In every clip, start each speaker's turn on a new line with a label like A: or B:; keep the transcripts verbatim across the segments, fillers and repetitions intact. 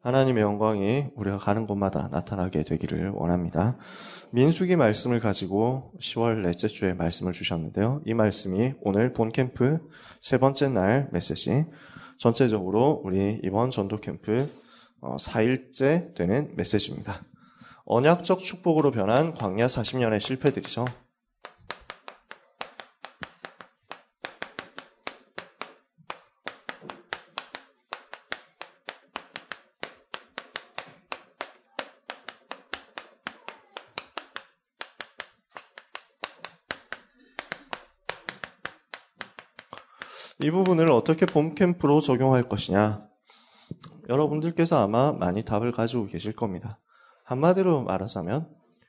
A: 하나님의 영광이 우리가 가는 곳마다 나타나게 되기를 원합니다. 민수기 말씀을 가지고 시월 넷째 주에 말씀을 주셨는데요. 이 말씀이 오늘 본 캠프 세 번째 날 메시지, 전체적으로 우리 이번 전도 캠프 사 일째 되는 메시지입니다. 언약적 축복으로 변한 광야 사십 년의 실패들이죠. 이 부분을 어떻게 봄 캠프로 적용할 것이냐? 여러분들께서 아마 많이 답을 가지고 계실 겁니다. 한마디로 말하자면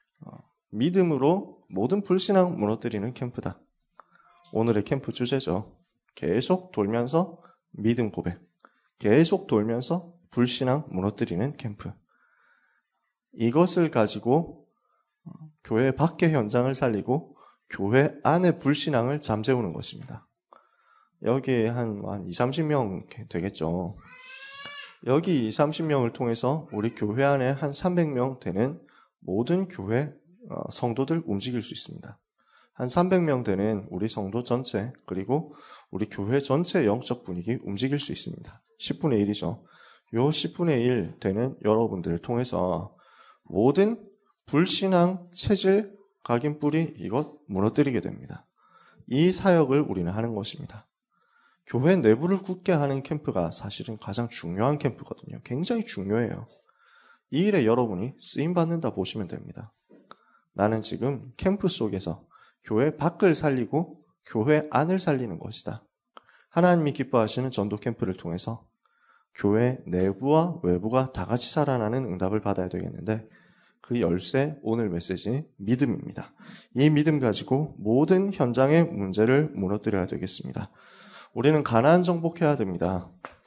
A: 믿음으로 모든 불신앙 무너뜨리는 캠프다. 오늘의 캠프 주제죠. 계속 돌면서 믿음 고백, 계속 돌면서 불신앙 무너뜨리는 캠프. 이것을 가지고 교회 밖의 현장을 살리고 교회 안의 불신앙을 잠재우는 것입니다. 여기에 한, 한 이삼십 명 되겠죠. 여기 이삼십 명을 통해서 우리 교회 안에 한 삼백 명 되는 모든 교회 성도들 움직일 수 있습니다. 한 삼백 명 되는 우리 성도 전체, 그리고 우리 교회 전체 영적 분위기 움직일 수 있습니다. 십분의 일이죠. 요 십분의 일 되는 여러분들을 통해서 모든 불신앙, 체질, 각인 뿌리 이것 무너뜨리게 됩니다. 이 사역을 우리는 하는 것입니다. 교회 내부를 굳게 하는 캠프가 사실은 가장 중요한 캠프거든요. 굉장히 중요해요. 이 일에 여러분이 쓰임받는다 보시면 됩니다. 나는 지금 캠프 속에서 교회 밖을 살리고 교회 안을 살리는 것이다. 하나님이 기뻐하시는 전도 캠프를 통해서 교회 내부와 외부가 다 같이 살아나는 응답을 받아야 되겠는데, 그 열쇠, 오늘 메시지 믿음입니다. 이 믿음 가지고 모든 현장의 문제를 무너뜨려야 되겠습니다. 우리는 가나안 정복해야 됩니다.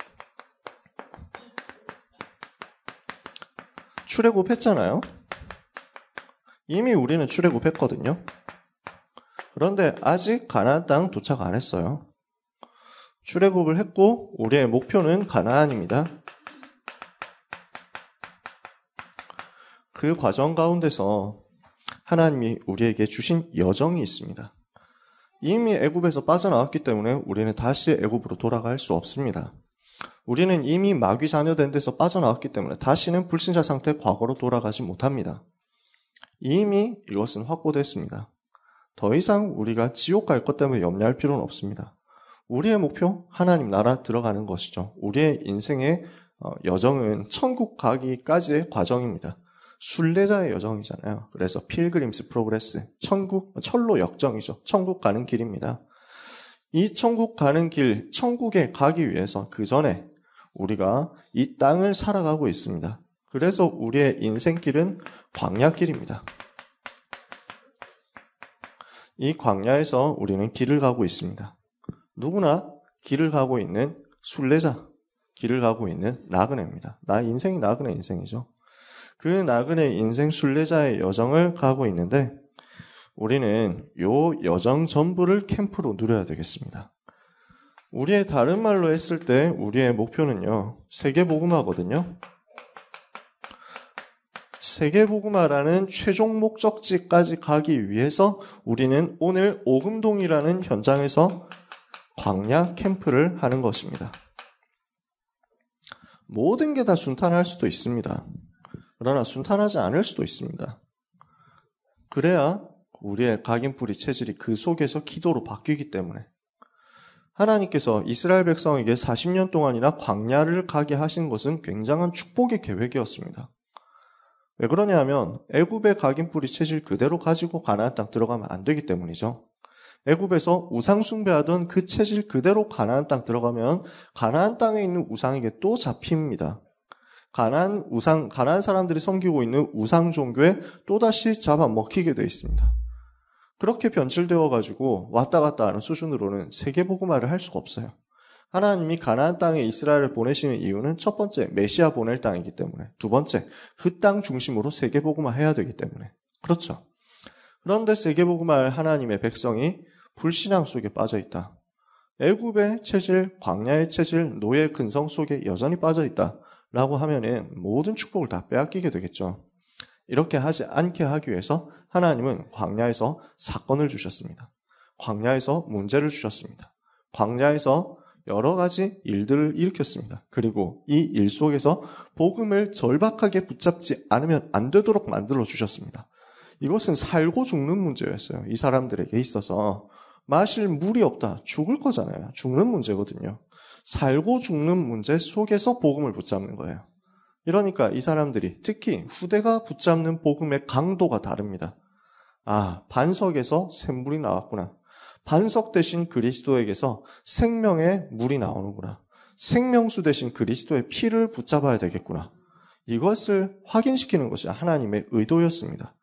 A: 출애굽했잖아요. 이미 우리는 출애굽했거든요. 그런데 아직 가나안 땅 도착 안 했어요. 출애굽을 했고 우리의 목표는 가나안입니다. 그 과정 가운데서 하나님이 우리에게 주신 여정이 있습니다. 이미 애굽에서 빠져나왔기 때문에 우리는 다시 애굽으로 돌아갈 수 없습니다. 우리는 이미 마귀 자녀된 데서 빠져나왔기 때문에 다시는 불신자 상태 과거로 돌아가지 못합니다. 이미 이것은 확보됐습니다. 더 이상 우리가 지옥 갈 것 때문에 염려할 필요는 없습니다. 우리의 목표, 하나님 나라 들어가는 것이죠. 우리의 인생의 여정은 천국 가기까지의 과정입니다. 순례자의 여정이잖아요. 그래서 필그림스 프로그레스, 천국, 철로 역정이죠. 천국 가는 길입니다. 이 천국 가는 길, 천국에 가기 위해서 그 전에 우리가 이 땅을 살아가고 있습니다. 그래서 우리의 인생길은 광야길입니다. 이 광야에서 우리는 길을 가고 있습니다. 누구나 길을 가고 있는 순례자, 길을 가고 있는 나그네입니다. 나 인생이 나그네 인생이죠. 그 나그네 인생 순례자의 여정을 가고 있는데, 우리는 요 여정 전부를 캠프로 누려야 되겠습니다. 우리의 다른 말로 했을 때 우리의 목표는요, 세계복음화거든요. 세계복음화라는 최종 목적지까지 가기 위해서 우리는 오늘 오금동이라는 현장에서 광야 캠프를 하는 것입니다. 모든 게 다 순탄할 수도 있습니다. 그러나 순탄하지 않을 수도 있습니다. 그래야 우리의 각인뿌리 체질이 그 속에서 기도로 바뀌기 때문에 하나님께서 이스라엘 백성에게 사십 년 동안이나 광야를 가게 하신 것은 굉장한 축복의 계획이었습니다. 왜 그러냐 하면 애굽의 각인뿌리 체질 그대로 가지고 가나안 땅 들어가면 안 되기 때문이죠. 애굽에서 우상 숭배하던 그 체질 그대로 가나안 땅 들어가면 가나안 땅에 있는 우상에게 또 잡힙니다. 가나안 우상, 가나안 사람들이 섬기고 있는 우상 종교에 또다시 잡아먹히게 되어 있습니다. 그렇게 변질되어가지고 왔다 갔다 하는 수준으로는 세계복음화를 할 수가 없어요. 하나님이 가나안 땅에 이스라엘을 보내시는 이유는 첫 번째, 메시아 보낼 땅이기 때문에, 두 번째, 그 땅 중심으로 세계복음화 해야 되기 때문에. 그렇죠. 그런데 세계복음화할 하나님의 백성이 불신앙 속에 빠져있다. 애굽의 체질, 광야의 체질, 노예 근성 속에 여전히 빠져있다. 라고 하면은 모든 축복을 다 빼앗기게 되겠죠. 이렇게 하지 않게 하기 위해서 하나님은 광야에서 사건을 주셨습니다. 광야에서 문제를 주셨습니다. 광야에서 여러 가지 일들을 일으켰습니다. 그리고 이 일 속에서 복음을 절박하게 붙잡지 않으면 안 되도록 만들어 주셨습니다. 이것은 살고 죽는 문제였어요. 이 사람들에게 있어서 마실 물이 없다. 죽을 거잖아요. 죽는 문제거든요. 살고 죽는 문제 속에서 복음을 붙잡는 거예요. 이러니까 이 사람들이 특히 후대가 붙잡는 복음의 강도가 다릅니다. 아, 반석에서 샘물이 나왔구나. 반석 대신 그리스도에게서 생명의 물이 나오는구나. 생명수 대신 그리스도의 피를 붙잡아야 되겠구나. 이것을 확인시키는 것이 하나님의 의도였습니다.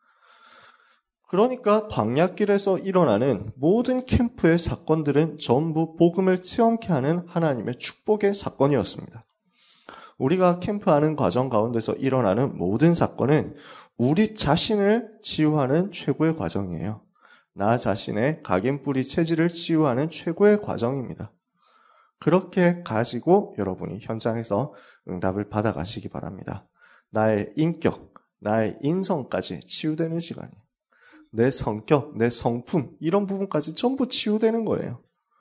A: 그러니까 광야길에서 일어나는 모든 캠프의 사건들은 전부 복음을 체험케 하는 하나님의 축복의 사건이었습니다. 우리가 캠프하는 과정 가운데서 일어나는 모든 사건은 우리 자신을 치유하는 최고의 과정이에요. 나 자신의 각인뿌리 체질을 치유하는 최고의 과정입니다. 그렇게 가지고 여러분이 현장에서 응답을 받아가시기 바랍니다. 나의 인격, 나의 인성까지 치유되는 시간이에요. 내 성격, 내 성품 이런 부분까지 전부 치유되는 거예요.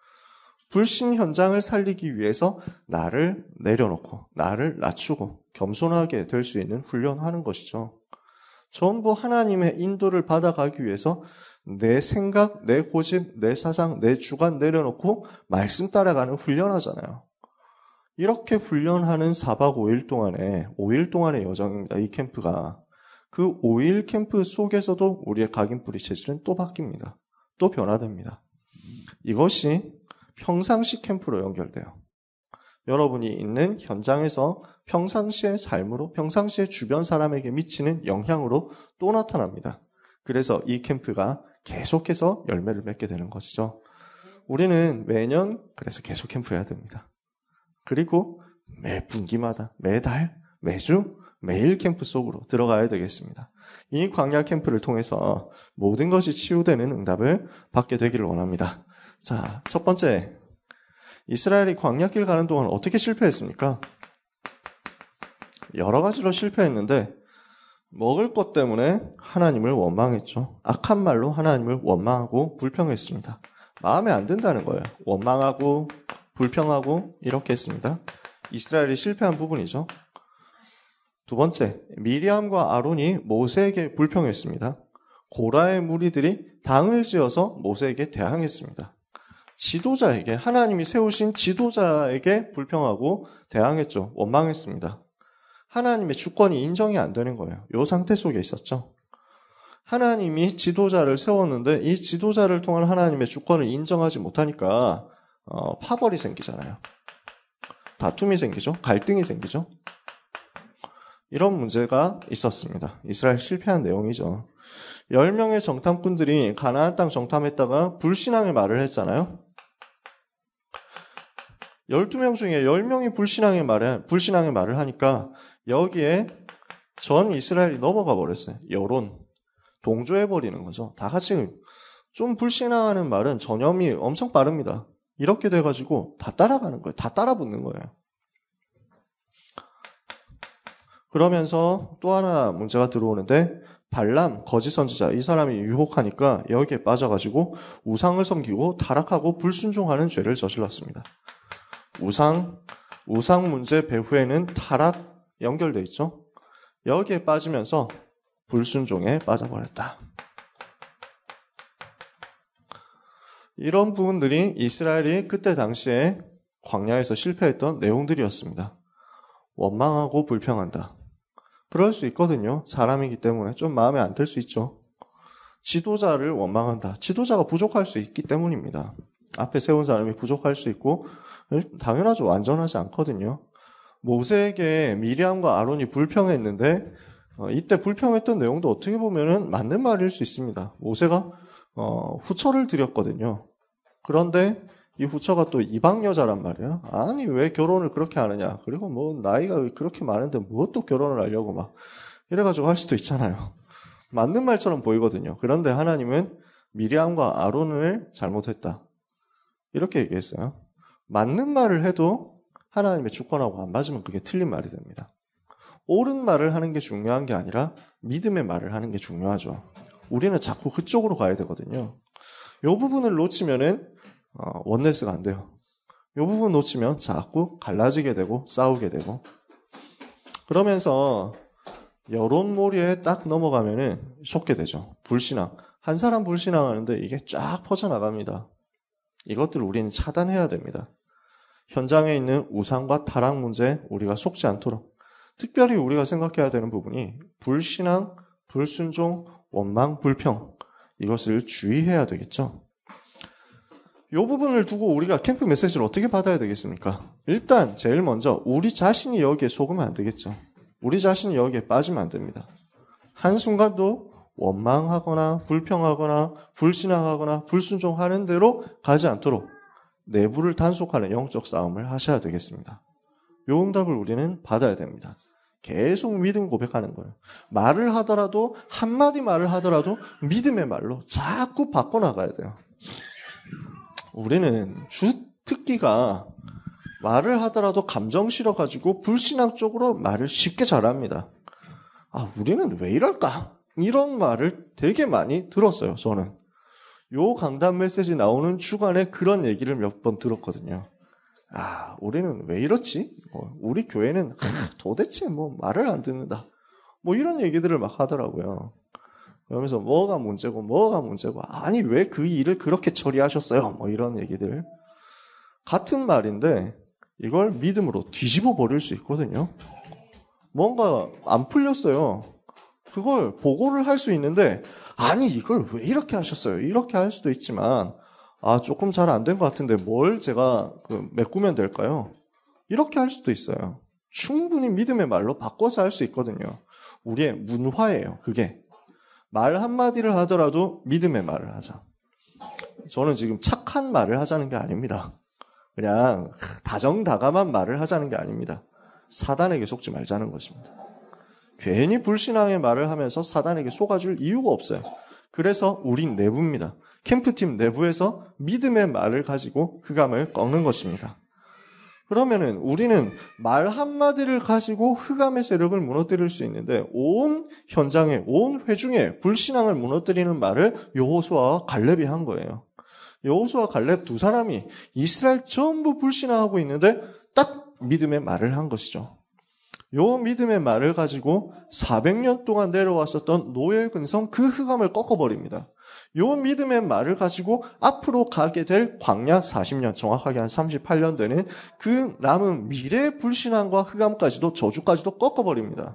A: 불신 현장을 살리기 위해서 나를 내려놓고 나를 낮추고 겸손하게 될 수 있는 훈련하는 것이죠. 전부 하나님의 인도를 받아가기 위해서 내 생각, 내 고집, 내 사상, 내 주관 내려놓고 말씀 따라가는 훈련하잖아요. 이렇게 훈련하는 사박 오일 동안에 오 일 동안의 여정입니다. 이 캠프가. 그 오 일 캠프 속에서도 우리의 각인뿌리 체질은 또 바뀝니다. 또 변화됩니다. 이것이 평상시 캠프로 연결돼요. 여러분이 있는 현장에서 평상시의 삶으로, 평상시의 주변 사람에게 미치는 영향으로 또 나타납니다. 그래서 이 캠프가 계속해서 열매를 맺게 되는 것이죠. 우리는 매년 그래서 계속 캠프해야 됩니다. 그리고 매 분기마다, 매달, 매주, 매일 캠프 속으로 들어가야 되겠습니다. 이 광야 캠프를 통해서 모든 것이 치유되는 응답을 받게 되기를 원합니다. 자, 첫 번째, 이스라엘이 광야길 가는 동안 어떻게 실패했습니까? 여러 가지로 실패했는데 먹을 것 때문에 하나님을 원망했죠. 악한 말로 하나님을 원망하고 불평했습니다. 마음에 안 든다는 거예요. 원망하고 불평하고 이렇게 했습니다. 이스라엘이 실패한 부분이죠. 두 번째, 미리암과 아론이 모세에게 불평했습니다. 고라의 무리들이 당을 지어서 모세에게 대항했습니다. 지도자에게, 하나님이 세우신 지도자에게 불평하고 대항했죠. 원망했습니다. 하나님의 주권이 인정이 안 되는 거예요. 이 상태 속에 있었죠. 하나님이 지도자를 세웠는데 이 지도자를 통한 하나님의 주권을 인정하지 못하니까 어, 파벌이 생기잖아요. 다툼이 생기죠. 갈등이 생기죠. 이런 문제가 있었습니다. 이스라엘 실패한 내용이죠. 열 명의 정탐꾼들이 가나안 땅 정탐했다가 불신앙의 말을 했잖아요. 열두 명 중에 열 명이 불신앙의 말을, 불신앙의 말을 하니까 여기에 전 이스라엘이 넘어가 버렸어요. 여론. 동조해버리는 거죠. 다 같이 좀 불신앙하는 말은 전염이 엄청 빠릅니다. 이렇게 돼가지고 다 따라가는 거예요. 다 따라붙는 거예요. 그러면서 또 하나 문제가 들어오는데 발람, 거짓 선지자, 이 사람이 유혹하니까 여기에 빠져가지고 우상을 섬기고 타락하고 불순종하는 죄를 저질렀습니다. 우상, 우상 문제 배후에는 타락 연결돼 있죠. 여기에 빠지면서 불순종에 빠져버렸다. 이런 부분들이 이스라엘이 그때 당시에 광야에서 실패했던 내용들이었습니다. 원망하고 불평한다. 그럴 수 있거든요. 사람이기 때문에 좀 마음에 안 들 수 있죠. 지도자를 원망한다. 지도자가 부족할 수 있기 때문입니다. 앞에 세운 사람이 부족할 수 있고 당연하죠. 완전하지 않거든요. 모세에게 미리암과 아론이 불평했는데 어, 이때 불평했던 내용도 어떻게 보면은 맞는 말일 수 있습니다. 모세가 어, 후처를 드렸거든요. 그런데 이 후처가 또 이방 여자란 말이에요. 아니 왜 결혼을 그렇게 하느냐. 그리고 뭐 나이가 그렇게 많은데 뭐 또 결혼을 하려고 막 이래가지고 할 수도 있잖아요. 맞는 말처럼 보이거든요. 그런데 하나님은 미리암과 아론을 잘못했다. 이렇게 얘기했어요. 맞는 말을 해도 하나님의 주권하고 안 맞으면 그게 틀린 말이 됩니다. 옳은 말을 하는 게 중요한 게 아니라 믿음의 말을 하는 게 중요하죠. 우리는 자꾸 그쪽으로 가야 되거든요. 이 부분을 놓치면은 어, 원네스가 안 돼요. 이 부분 놓치면 자꾸 갈라지게 되고 싸우게 되고 그러면서 여론몰이에 딱 넘어가면은 속게 되죠. 불신앙. 한 사람 불신앙하는데 이게 쫙 퍼져나갑니다. 이것들을 우리는 차단해야 됩니다. 현장에 있는 우상과 타락 문제 우리가 속지 않도록 특별히 우리가 생각해야 되는 부분이 불신앙, 불순종, 원망, 불평 이것을 주의해야 되겠죠. 이 부분을 두고 우리가 캠프 메시지를 어떻게 받아야 되겠습니까? 일단 제일 먼저 우리 자신이 여기에 속으면 안 되겠죠. 우리 자신이 여기에 빠지면 안 됩니다. 한순간도 원망하거나 불평하거나 불신앙하거나 불순종하는 대로 가지 않도록 내부를 단속하는 영적 싸움을 하셔야 되겠습니다. 이 응답을 우리는 받아야 됩니다. 계속 믿음 고백하는 거예요. 말을 하더라도 한마디 말을 하더라도 믿음의 말로 자꾸 바꿔나가야 돼요. 우리는 주특기가 말을 하더라도 감정 실어가지고 불신앙 쪽으로 말을 쉽게 잘합니다. 아, 우리는 왜 이럴까? 이런 말을 되게 많이 들었어요, 저는. 요 강단 메시지 나오는 주간에 그런 얘기를 몇 번 들었거든요. 아, 우리는 왜 이렇지? 뭐, 우리 교회는 도대체 뭐 말을 안 듣는다. 뭐 이런 얘기들을 막 하더라고요. 그러면서 뭐가 문제고 뭐가 문제고 아니 왜 그 일을 그렇게 처리하셨어요? 뭐 이런 얘기들. 같은 말인데 이걸 믿음으로 뒤집어 버릴 수 있거든요. 뭔가 안 풀렸어요. 그걸 보고를 할 수 있는데 아니 이걸 왜 이렇게 하셨어요? 이렇게 할 수도 있지만 아 조금 잘 안 된 것 같은데 뭘 제가 그 메꾸면 될까요? 이렇게 할 수도 있어요. 충분히 믿음의 말로 바꿔서 할 수 있거든요. 우리의 문화예요. 그게. 말 한마디를 하더라도 믿음의 말을 하자. 저는 지금 착한 말을 하자는 게 아닙니다. 그냥 다정다감한 말을 하자는 게 아닙니다. 사단에게 속지 말자는 것입니다. 괜히 불신앙의 말을 하면서 사단에게 속아줄 이유가 없어요. 그래서 우린 내부입니다. 캠프팀 내부에서 믿음의 말을 가지고 흑암을 꺾는 것입니다. 그러면은 우리는 말 한마디를 가지고 흑암의 세력을 무너뜨릴 수 있는데 온 현장에, 온 회중에 불신앙을 무너뜨리는 말을 여호수아와 갈렙이 한 거예요. 여호수아와 갈렙 두 사람이 이스라엘 전부 불신앙하고 있는데 딱 믿음의 말을 한 것이죠. 요 믿음의 말을 가지고 사백 년 동안 내려왔었던 노예 근성 그 흑암을 꺾어버립니다. 요 믿음의 말을 가지고 앞으로 가게 될 광야 사십 년, 정확하게 한 삼십팔 년 되는 그 남은 미래 불신앙과 흑암까지도 저주까지도 꺾어버립니다.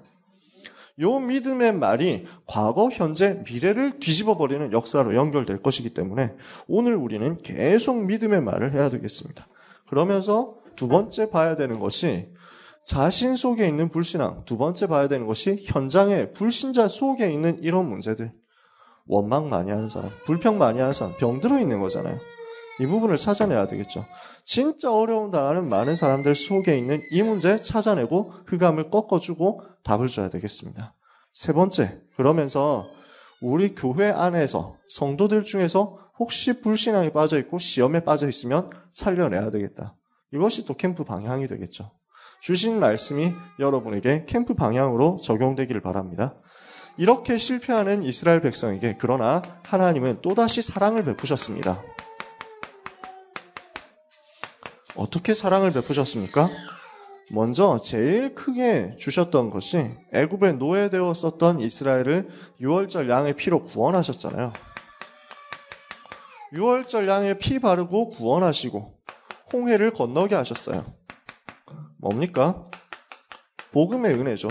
A: 요 믿음의 말이 과거, 현재, 미래를 뒤집어버리는 역사로 연결될 것이기 때문에 오늘 우리는 계속 믿음의 말을 해야 되겠습니다. 그러면서 두 번째 봐야 되는 것이 자신 속에 있는 불신앙, 두 번째 봐야 되는 것이 현장의 불신자 속에 있는 이런 문제들. 원망 많이 하는 사람, 불평 많이 하는 사람, 병들어 있는 거잖아요. 이 부분을 찾아내야 되겠죠. 진짜 어려움 당하는 많은 사람들 속에 있는 이 문제 찾아내고 흑암을 꺾어주고 답을 줘야 되겠습니다. 세 번째, 그러면서 우리 교회 안에서 성도들 중에서 혹시 불신앙에 빠져있고 시험에 빠져있으면 살려내야 되겠다. 이것이 또 캠프 방향이 되겠죠. 주신 말씀이 여러분에게 캠프 방향으로 적용되기를 바랍니다. 이렇게 실패하는 이스라엘 백성에게 그러나 하나님은 또다시 사랑을 베푸셨습니다. 어떻게 사랑을 베푸셨습니까? 먼저 제일 크게 주셨던 것이 애굽에 노예되었었던 이스라엘을 유월절 양의 피로 구원하셨잖아요. 유월절 양의 피 바르고 구원하시고 홍해를 건너게 하셨어요. 뭡니까? 복음의 은혜죠.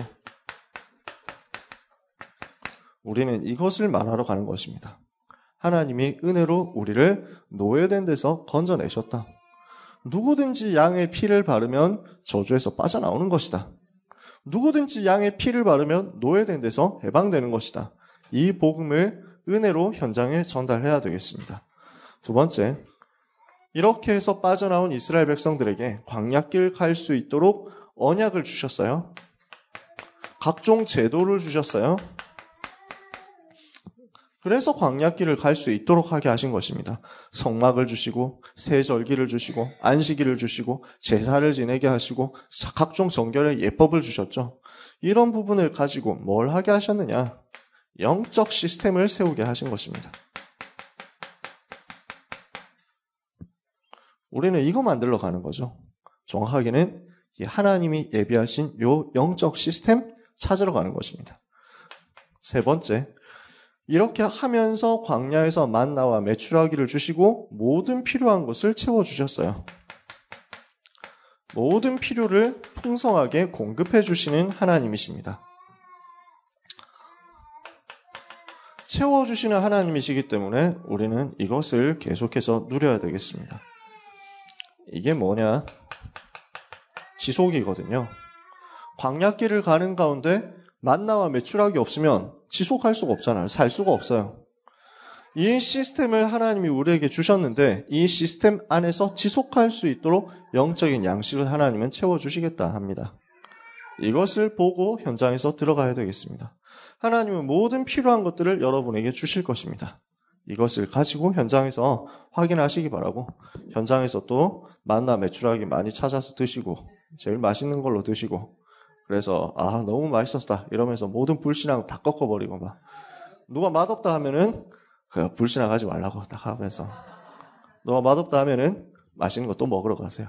A: 우리는 이것을 말하러 가는 것입니다. 하나님이 은혜로 우리를 노예된 데서 건져내셨다. 누구든지 양의 피를 바르면 저주에서 빠져나오는 것이다. 누구든지 양의 피를 바르면 노예된 데서 해방되는 것이다. 이 복음을 은혜로 현장에 전달해야 되겠습니다. 두 번째, 이렇게 해서 빠져나온 이스라엘 백성들에게 광야길 갈 수 있도록 언약을 주셨어요. 각종 제도를 주셨어요. 그래서 광야길을 갈 수 있도록 하게 하신 것입니다. 성막을 주시고 세절기를 주시고 안식일을 주시고 제사를 지내게 하시고 각종 정결의 예법을 주셨죠. 이런 부분을 가지고 뭘 하게 하셨느냐? 영적 시스템을 세우게 하신 것입니다. 우리는 이거 만들러 가는 거죠. 정확하게는 하나님이 예비하신 요 영적 시스템 찾으러 가는 것입니다. 세 번째, 이렇게 하면서 광야에서 만나와 메추라기를 주시고 모든 필요한 것을 채워주셨어요. 모든 필요를 풍성하게 공급해 주시는 하나님이십니다. 채워주시는 하나님이시기 때문에 우리는 이것을 계속해서 누려야 되겠습니다. 이게 뭐냐? 지속이거든요. 광야길을 가는 가운데 만나와 메추라기 없으면 지속할 수가 없잖아요. 살 수가 없어요. 이 시스템을 하나님이 우리에게 주셨는데 이 시스템 안에서 지속할 수 있도록 영적인 양식을 하나님은 채워주시겠다 합니다. 이것을 보고 현장에서 들어가야 되겠습니다. 하나님은 모든 필요한 것들을 여러분에게 주실 것입니다. 이것을 가지고 현장에서 확인하시기 바라고, 현장에서 또 만나 메추라기 많이 찾아서 드시고 제일 맛있는 걸로 드시고, 그래서 아 너무 맛있었다 이러면서 모든 불신앙 다 꺾어버리고, 막 누가 맛없다 하면은 그 불신앙 하지 말라고 딱 하면서, 누가 맛없다 하면은 맛있는 거 또 먹으러 가세요.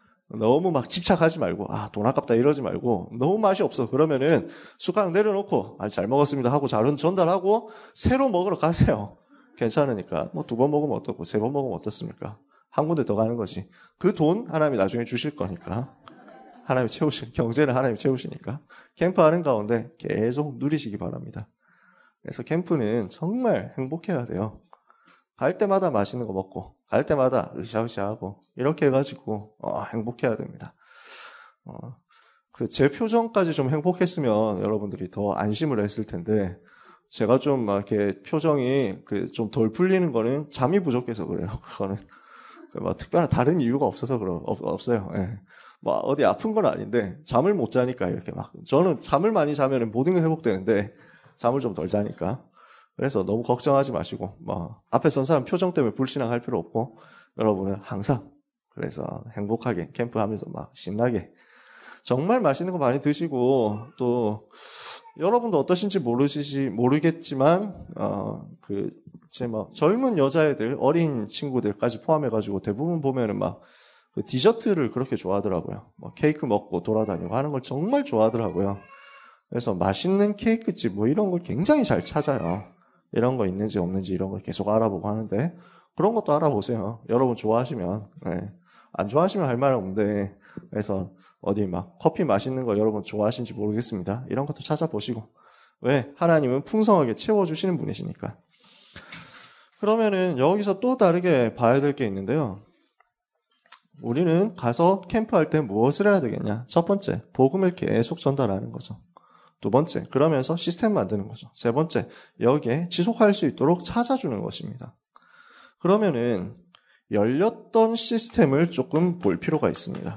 A: 너무 막 집착하지 말고, 아 돈 아깝다 이러지 말고, 너무 맛이 없어 그러면은 숟가락 내려놓고 아 잘 먹었습니다 하고 잘 전달하고 새로 먹으러 가세요. 괜찮으니까. 뭐 두 번 먹으면 어떻고 세 번 먹으면 어떻습니까? 한 군데 더 가는 거지. 그 돈 하나님이 나중에 주실 거니까. 하나님이 채우실, 경제는 하나님이 채우시니까. 캠프하는 가운데 계속 누리시기 바랍니다. 그래서 캠프는 정말 행복해야 돼요. 갈 때마다 맛있는 거 먹고, 갈 때마다 으쌰으쌰하고, 이렇게 해가지고, 어, 행복해야 됩니다. 어, 그, 제 표정까지 좀 행복했으면 여러분들이 더 안심을 했을 텐데, 제가 좀 막 이렇게 표정이 그 좀 덜 풀리는 거는 잠이 부족해서 그래요. 그거는. 뭐 특별한 다른 이유가 없어서 그러, 없, 없어요. 예. 뭐 어디 아픈 건 아닌데, 잠을 못 자니까 이렇게 막, 저는 잠을 많이 자면 모든 게 회복되는데, 잠을 좀 덜 자니까. 그래서 너무 걱정하지 마시고, 뭐, 앞에 선 사람 표정 때문에 불신앙 할 필요 없고, 여러분은 항상, 그래서 행복하게 캠프하면서 막 신나게, 정말 맛있는 거 많이 드시고, 또, 여러분도 어떠신지 모르시지, 모르겠지만, 어, 그, 제 막, 젊은 여자애들, 어린 친구들까지 포함해가지고 대부분 보면은 막, 그 디저트를 그렇게 좋아하더라고요. 뭐 케이크 먹고 돌아다니고 하는 걸 정말 좋아하더라고요. 그래서 맛있는 케이크집 뭐 이런 걸 굉장히 잘 찾아요. 이런 거 있는지 없는지 이런 걸 계속 알아보고 하는데, 그런 것도 알아보세요. 여러분 좋아하시면. 네. 안 좋아하시면 할 말 없는데, 그래서 어디 막 커피 맛있는 거 여러분 좋아하시는지 모르겠습니다. 이런 것도 찾아보시고. 왜? 하나님은 풍성하게 채워주시는 분이시니까. 그러면은 여기서 또 다르게 봐야 될 게 있는데요. 우리는 가서 캠프할 때 무엇을 해야 되겠냐? 첫 번째, 복음을 계속 전달하는 거죠. 두 번째, 그러면서 시스템 만드는 거죠. 세 번째, 여기에 지속할 수 있도록 찾아주는 것입니다. 그러면은 열렸던 시스템을 조금 볼 필요가 있습니다.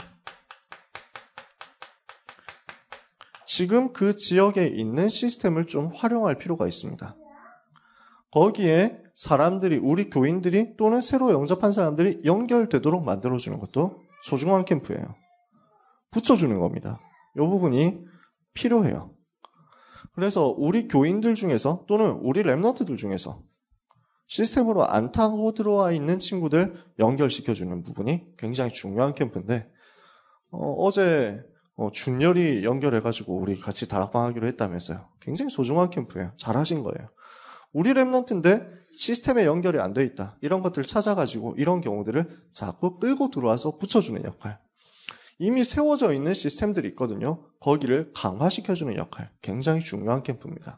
A: 지금 그 지역에 있는 시스템을 좀 활용할 필요가 있습니다. 거기에 사람들이, 우리 교인들이 또는 새로 영접한 사람들이 연결되도록 만들어주는 것도 소중한 캠프예요. 붙여주는 겁니다. 이 부분이 필요해요. 그래서 우리 교인들 중에서 또는 우리 랩런트들 중에서 시스템으로 안 타고 들어와 있는 친구들 연결시켜주는 부분이 굉장히 중요한 캠프인데, 어, 어제 어, 준열이 연결해가지고 우리 같이 다락방 하기로 했다면서요. 굉장히 소중한 캠프예요. 잘하신 거예요. 우리 랩런트인데 시스템에 연결이 안 돼 있다. 이런 것들을 찾아가지고 이런 경우들을 자꾸 끌고 들어와서 붙여주는 역할. 이미 세워져 있는 시스템들이 있거든요. 거기를 강화시켜주는 역할. 굉장히 중요한 캠프입니다.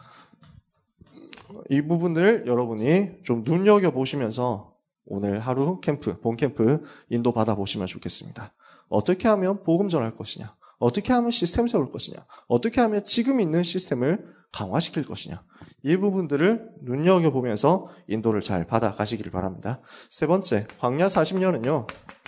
A: 이 부분을 여러분이 좀 눈여겨보시면서 오늘 하루 캠프, 본 캠프 인도 받아보시면 좋겠습니다. 어떻게 하면 복음 전할 것이냐? 어떻게 하면 시스템 세울 것이냐? 어떻게 하면 지금 있는 시스템을 강화시킬 것이냐? 이 부분들을 눈여겨보면서 인도를 잘 받아가시길 바랍니다. 세 번째, 광야 사십 년은요.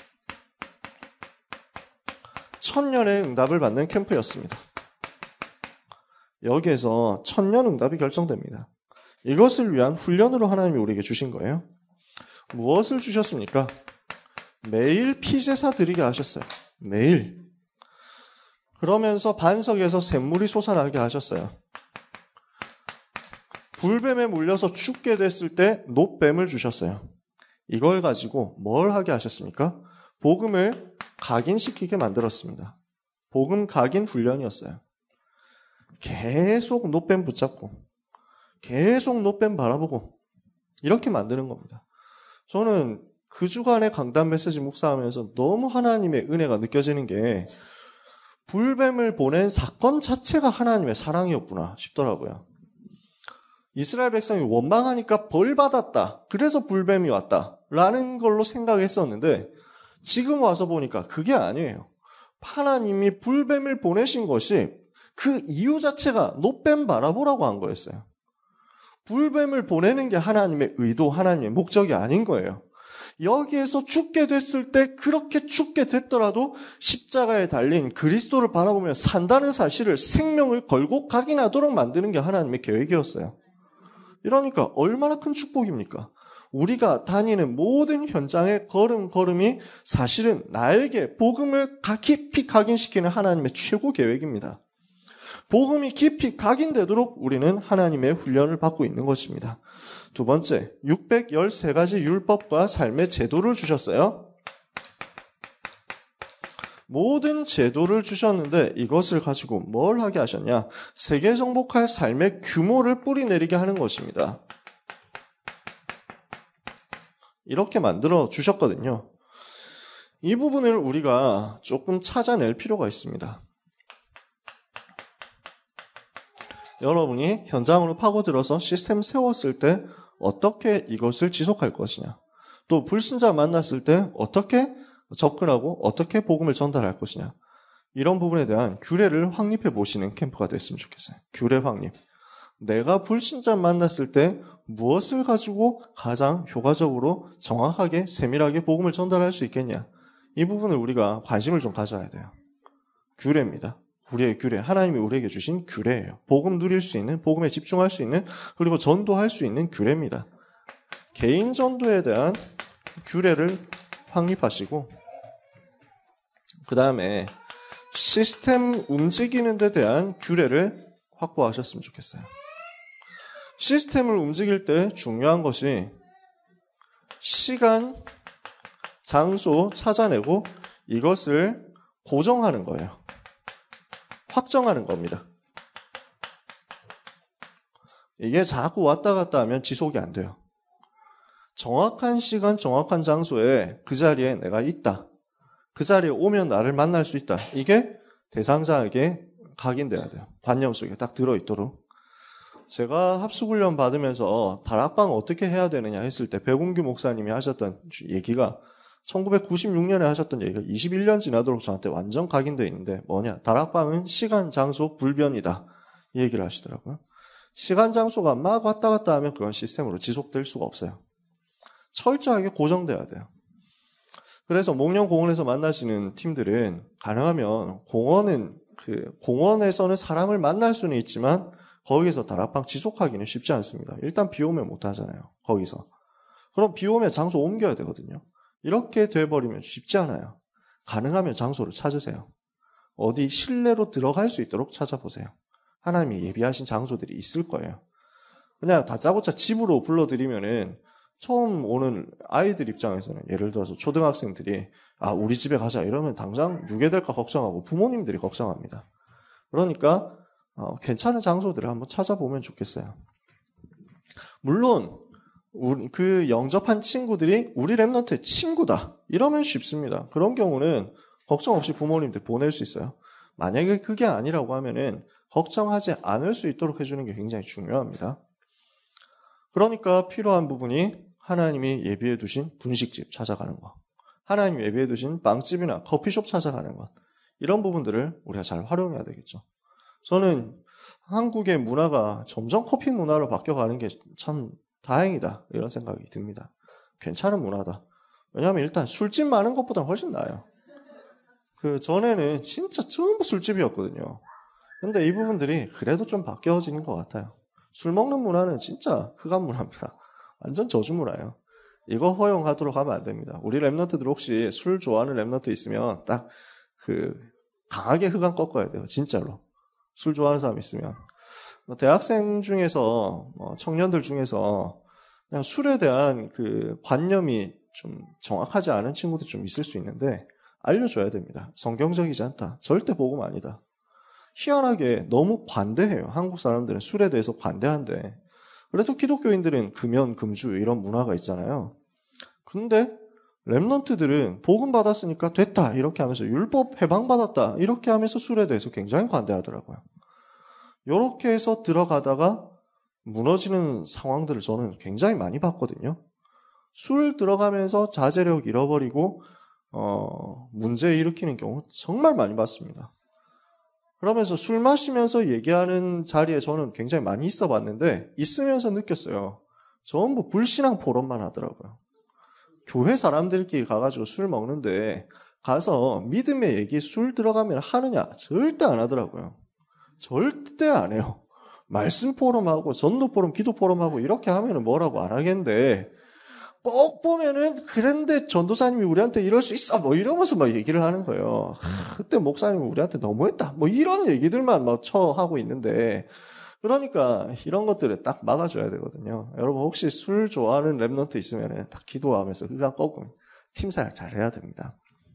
A: 천년의 응답을 받는 캠프였습니다. 여기에서 천년 응답이 결정됩니다. 이것을 위한 훈련으로 하나님이 우리에게 주신 거예요. 무엇을 주셨습니까? 매일 피제사 드리게 하셨어요. 매일. 그러면서 반석에서 샘물이 솟아나게 하셨어요. 불뱀에 물려서 죽게 됐을 때 놋뱀을 주셨어요. 이걸 가지고 뭘 하게 하셨습니까? 복음을 각인시키게 만들었습니다. 복음 각인 훈련이었어요. 계속 놋뱀 붙잡고 계속 놋뱀 바라보고 이렇게 만드는 겁니다. 저는 그 주간의 강단 메시지 묵상하면서 너무 하나님의 은혜가 느껴지는 게 불뱀을 보낸 사건 자체가 하나님의 사랑이었구나 싶더라고요. 이스라엘 백성이 원망하니까 벌 받았다. 그래서 불뱀이 왔다. 라는 걸로 생각했었는데 지금 와서 보니까 그게 아니에요. 하나님이 불뱀을 보내신 것이 그 이유 자체가 놋뱀 바라보라고 한 거였어요. 불뱀을 보내는 게 하나님의 의도, 하나님의 목적이 아닌 거예요. 여기에서 죽게 됐을 때 그렇게 죽게 됐더라도 십자가에 달린 그리스도를 바라보며 산다는 사실을 생명을 걸고 각인하도록 만드는 게 하나님의 계획이었어요. 이러니까 얼마나 큰 축복입니까? 우리가 다니는 모든 현장의 걸음걸음이 사실은 나에게 복음을 깊이 각인시키는 하나님의 최고 계획입니다. 복음이 깊이 각인되도록 우리는 하나님의 훈련을 받고 있는 것입니다. 두 번째, 육백십삼 가지 율법과 삶의 제도를 주셨어요. 모든 제도를 주셨는데 이것을 가지고 뭘 하게 하셨냐? 세계 정복할 삶의 규모를 뿌리내리게 하는 것입니다. 이렇게 만들어 주셨거든요. 이 부분을 우리가 조금 찾아낼 필요가 있습니다. 여러분이 현장으로 파고들어서 시스템 세웠을 때 어떻게 이것을 지속할 것이냐, 또 불신자 만났을 때 어떻게 접근하고 어떻게 복음을 전달할 것이냐, 이런 부분에 대한 규례를 확립해 보시는 캠프가 됐으면 좋겠어요. 규례 확립. 내가 불신자 만났을 때 무엇을 가지고 가장 효과적으로 정확하게 세밀하게 복음을 전달할 수 있겠냐, 이 부분을 우리가 관심을 좀 가져야 돼요. 규례입니다. 우리의 규례, 하나님이 우리에게 주신 규례예요. 복음 누릴 수 있는, 복음에 집중할 수 있는, 그리고 전도할 수 있는 규례입니다. 개인 전도에 대한 규례를 확립하시고 그 다음에 시스템 움직이는 데 대한 규례를 확보하셨으면 좋겠어요. 시스템을 움직일 때 중요한 것이 시간, 장소 찾아내고 이것을 고정하는 거예요. 확정하는 겁니다. 이게 자꾸 왔다 갔다 하면 지속이 안 돼요. 정확한 시간, 정확한 장소에 그 자리에 내가 있다. 그 자리에 오면 나를 만날 수 있다. 이게 대상자에게 각인돼야 돼요. 관념 속에 딱 들어있도록. 제가 합숙훈련 받으면서 다락방 어떻게 해야 되느냐 했을 때 백운규 목사님이 하셨던 얘기가, 천구백구십육 년에 하셨던 얘기가 이십일 년 지나도록 저한테 완전 각인되어 있는데 뭐냐, 다락방은 시간, 장소, 불변이다, 이 얘기를 하시더라고요. 시간, 장소가 막 왔다 갔다 하면 그건 시스템으로 지속될 수가 없어요. 철저하게 고정돼야 돼요. 그래서 목련공원에서 만나시는 팀들은 가능하면 공원은 그 공원에서는 사람을 만날 수는 있지만 거기서 다락방 지속하기는 쉽지 않습니다. 일단 비 오면 못 하잖아요. 거기서. 그럼 비 오면 장소 옮겨야 되거든요. 이렇게 돼버리면 쉽지 않아요. 가능하면 장소를 찾으세요. 어디 실내로 들어갈 수 있도록 찾아보세요. 하나님이 예비하신 장소들이 있을 거예요. 그냥 다짜고짜 집으로 불러드리면은 처음 오는 아이들 입장에서는, 예를 들어서 초등학생들이 아 우리 집에 가자 이러면 당장 유괴될까 걱정하고 부모님들이 걱정합니다. 그러니까 어, 괜찮은 장소들을 한번 찾아보면 좋겠어요. 물론 우리, 그 영접한 친구들이 우리 랩런트의 친구다 이러면 쉽습니다. 그런 경우는 걱정 없이 부모님들 보낼 수 있어요. 만약에 그게 아니라고 하면은 걱정하지 않을 수 있도록 해주는 게 굉장히 중요합니다. 그러니까 필요한 부분이 하나님이 예비해 두신 분식집 찾아가는 것, 하나님이 예비해 두신 빵집이나 커피숍 찾아가는 것, 이런 부분들을 우리가 잘 활용해야 되겠죠. 저는 한국의 문화가 점점 커피 문화로 바뀌어가는 게 참 다행이다 이런 생각이 듭니다. 괜찮은 문화다. 왜냐하면 일단 술집 많은 것보다 훨씬 나아요. 그 전에는 진짜 전부 술집이었거든요. 근데 이 부분들이 그래도 좀 바뀌어지는 것 같아요. 술 먹는 문화는 진짜 흑암 문화입니다. 완전 저주 문화예요. 이거 허용하도록 하면 안 됩니다. 우리 랩런트들 혹시 술 좋아하는 랩런트 있으면 딱 그 강하게 흑암 꺾어야 돼요. 진짜로. 술 좋아하는 사람 있으면. 대학생 중에서 청년들 중에서 그냥 술에 대한 그 관념이 좀 정확하지 않은 친구들 좀 있을 수 있는데 알려줘야 됩니다. 성경적이지 않다. 절대 복음 아니다. 희한하게 너무 반대해요. 한국 사람들은 술에 대해서 반대한데 그래도 기독교인들은 금연, 금주 이런 문화가 있잖아요. 근데 랩런트들은 복음 받았으니까 됐다 이렇게 하면서 율법 해방받았다 이렇게 하면서 술에 대해서 굉장히 관대하더라고요. 이렇게 해서 들어가다가 무너지는 상황들을 저는 굉장히 많이 봤거든요. 술 들어가면서 자제력 잃어버리고 어, 문제 일으키는 경우 정말 많이 봤습니다. 그러면서 술 마시면서 얘기하는 자리에 저는 굉장히 많이 있어 봤는데 있으면서 느꼈어요. 전부 불신앙 포럼만 하더라고요. 교회 사람들끼리 가가지고 술 먹는데 가서 믿음의 얘기 술 들어가면 하느냐? 절대 안 하더라고요. 절대 안 해요. 말씀 포럼하고 전도 포럼, 기도 포럼하고 이렇게 하면은 뭐라고 안 하겠는데 뻑 보면은 그런데 전도사님이 우리한테 이럴 수 있어 뭐 이러면서 막 얘기를 하는 거예요. 하, 그때 목사님이 우리한테 너무했다 뭐 이런 얘기들만 막 처하고 있는데 그러니까 이런 것들을 딱 막아줘야 되거든요. 여러분 혹시 술 좋아하는 랩런트 있으면은 딱 기도하면서 흑암 꺾고 팀 사역 잘 해야 됩니다.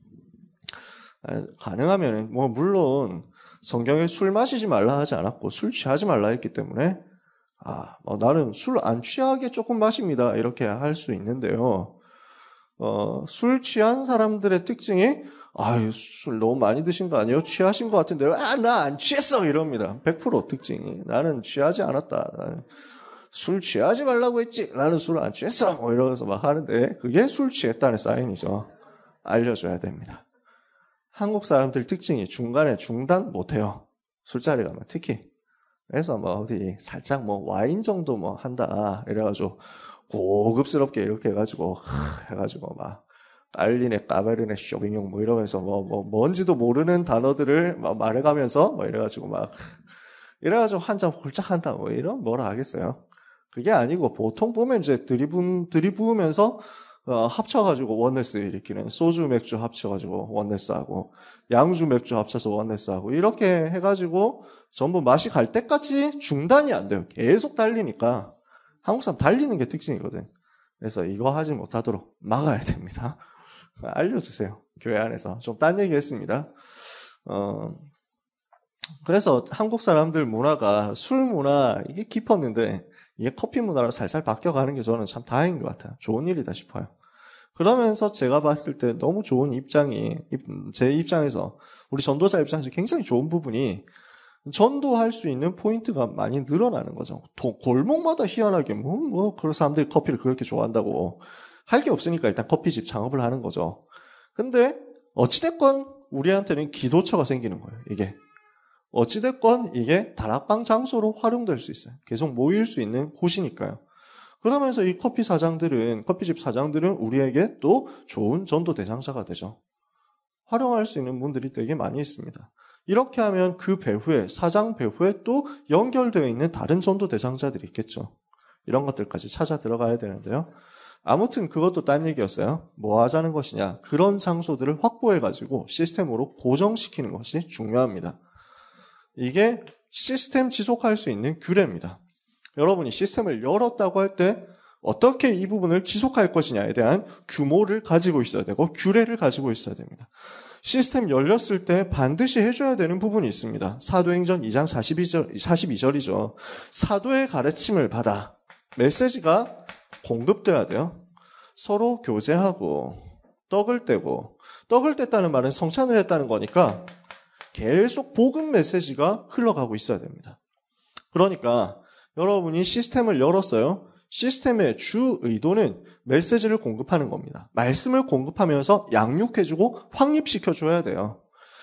A: 가능하면은 뭐 물론 성경에 술 마시지 말라 하지 않았고 술 취하지 말라 했기 때문에 아, 뭐 나는 술 안 취하게 조금 마십니다. 이렇게 할 수 있는데요. 어, 술 취한 사람들의 특징이 아유, 술 너무 많이 드신 거 아니에요? 취하신 것 같은데요? 아, 나 안 취했어! 이럽니다. 백 퍼센트 특징이. 나는 취하지 않았다. 나는 술 취하지 말라고 했지. 나는 술 안 취했어! 뭐 이러면서 막 하는데 그게 술 취했다는 사인이죠. 알려줘야 됩니다. 한국 사람들 특징이 중간에 중단 못해요. 술자리 가면 특히. 그래서 뭐 어디 살짝 뭐 와인 정도 뭐 한다 이래가지고 고급스럽게 이렇게 해가지고 해가지고 막 알리네 까베르네 쇼비뇽 뭐 이러면서 뭐, 뭐 뭔지도 모르는 단어들을 막 말해가면서 뭐 이래가지고 막 이래가지고 한 잔 홀짝 한다 뭐 이런 뭐라 하겠어요. 그게 아니고 보통 보면 이제 들이부 들이부으면서 어, 합쳐가지고 원네스 일으키는 소주 맥주 합쳐가지고 원네스하고 양주 맥주 합쳐서 원네스하고 이렇게 해가지고 전부 맛이 갈 때까지 중단이 안 돼요. 계속 달리니까 한국 사람 달리는 게 특징이거든. 그래서 이거 하지 못하도록 막아야 됩니다. 알려주세요. 교회 안에서 좀 딴 얘기 했습니다. 어, 그래서 한국 사람들 문화가 술 문화 이게 깊었는데 이게 커피 문화로 살살 바뀌어가는 게 저는 참 다행인 것 같아요. 좋은 일이다 싶어요. 그러면서 제가 봤을 때 너무 좋은 입장이, 제 입장에서, 우리 전도자 입장에서 굉장히 좋은 부분이 전도할 수 있는 포인트가 많이 늘어나는 거죠. 골목마다 희한하게 뭐, 뭐, 그런 사람들이 커피를 그렇게 좋아한다고 할 게 없으니까 일단 커피집 창업을 하는 거죠. 근데 어찌됐건 우리한테는 기도처가 생기는 거예요, 이게. 어찌됐건 이게 다락방 장소로 활용될 수 있어요. 계속 모일 수 있는 곳이니까요. 그러면서 이 커피 사장들은, 커피집 사장들은 우리에게 또 좋은 전도 대상자가 되죠. 활용할 수 있는 분들이 되게 많이 있습니다. 이렇게 하면 그 배후에, 사장 배후에 또 연결되어 있는 다른 전도 대상자들이 있겠죠. 이런 것들까지 찾아 들어가야 되는데요. 아무튼 그것도 딴 얘기였어요. 뭐 하자는 것이냐. 그런 장소들을 확보해가지고 시스템으로 고정시키는 것이 중요합니다. 이게 시스템 지속할 수 있는 규례입니다. 여러분이 시스템을 열었다고 할 때 어떻게 이 부분을 지속할 것이냐에 대한 규모를 가지고 있어야 되고 규례를 가지고 있어야 됩니다. 시스템 열렸을 때 반드시 해줘야 되는 부분이 있습니다. 사도행전 이 장 사십이 절, 사십이 절이죠. 사도의 가르침을 받아 메시지가 공급돼야 돼요. 서로 교제하고 떡을 떼고 떡을 뗐다는 말은 성찬을 했다는 거니까 계속 복음 메시지가 흘러가고 있어야 됩니다. 그러니까 여러분이 시스템을 열었어요. 시스템의 주 의도는 메시지를 공급하는 겁니다. 말씀을 공급하면서 양육해주고 확립시켜줘야 돼요.